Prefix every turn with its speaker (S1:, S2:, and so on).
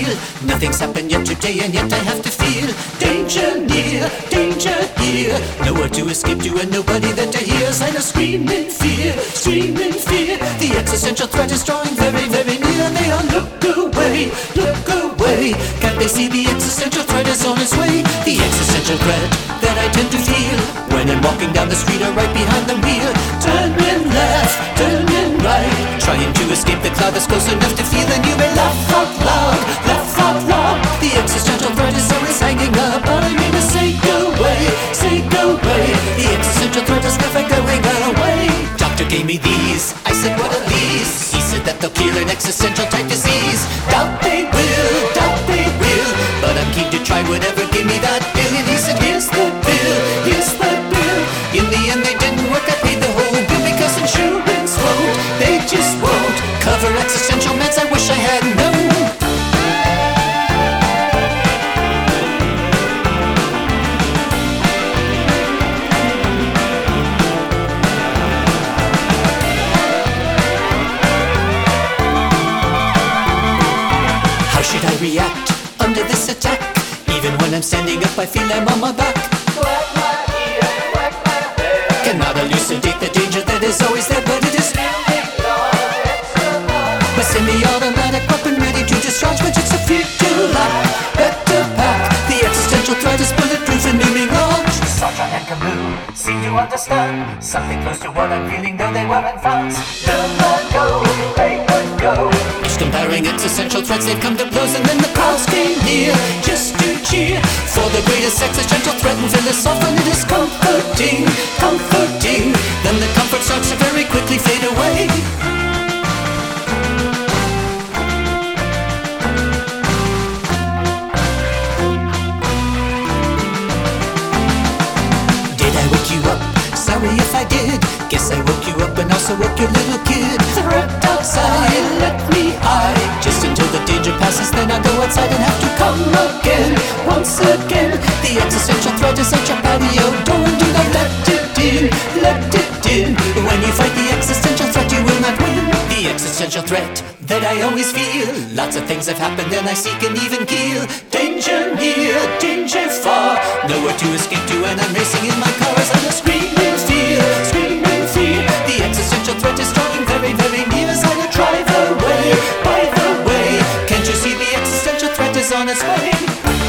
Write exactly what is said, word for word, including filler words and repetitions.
S1: feel. Nothing's happened yet today, and yet I have to feel danger near, danger here. Nowhere to escape to, and nobody that I hear. I know scream in fear, scream in fear. The existential threat is drawing very, very near. They all look away, look away. Can't they see the existential threat is on its way? The existential threat that I tend to feel when I'm walking down the street or right behind the wheel. Turning left, turning right, trying to escape the cloud that's close enough to feel. And you may laugh out loud, laugh out loud. The existential threat is always hanging up, but I mean to say go away, say go away. The existential threat is never going away. Doctor gave me these, I said what are these? He said that they'll cure an existential type disease. Doubt they will, doubt they will, but I'm keen to try whatever, give me that pill. And he said here's the pill, here's the pill. In the end they didn't work, I paid the whole bill because insurance won't, they just won't cover existential meds I wish I had known. How should I react under this attack? Even when I'm standing up I feel I'm on my back. Cannot elucidate the danger that is always there, but it is my semi-automatic weapon ready to discharge when it's a future life. Better pack. The existential threat is bulletproof and moving on. Sartre and Camus seem to understand something close to what I'm feeling, though they weren't fans. Don't let go, they would go. Just comparing existential threats, they've come to blows, and then the crowds came near just to cheer for the greatest existential threat and philosopher. And it is comforting, comforting. Then the comfort starts to very quickly fade away. Sorry if I did. Guess I woke you up and also woke your little kid. Threat outside, let me hide just until the danger passes, then I'll go outside and have to come again. Once again, the existential threat is such a patio door. Do not let it in, let it in. When you fight the existential threat, you will not win. The existential threat that I always feel. Lots of things have happened and I seek an even keel. Danger near, danger far, nowhere to escape to, and I'm racing in my car as I'm screaming fear, screaming fear. The existential threat is drawing very, very near as I drive away. By the way, can't you see the existential threat is on its way?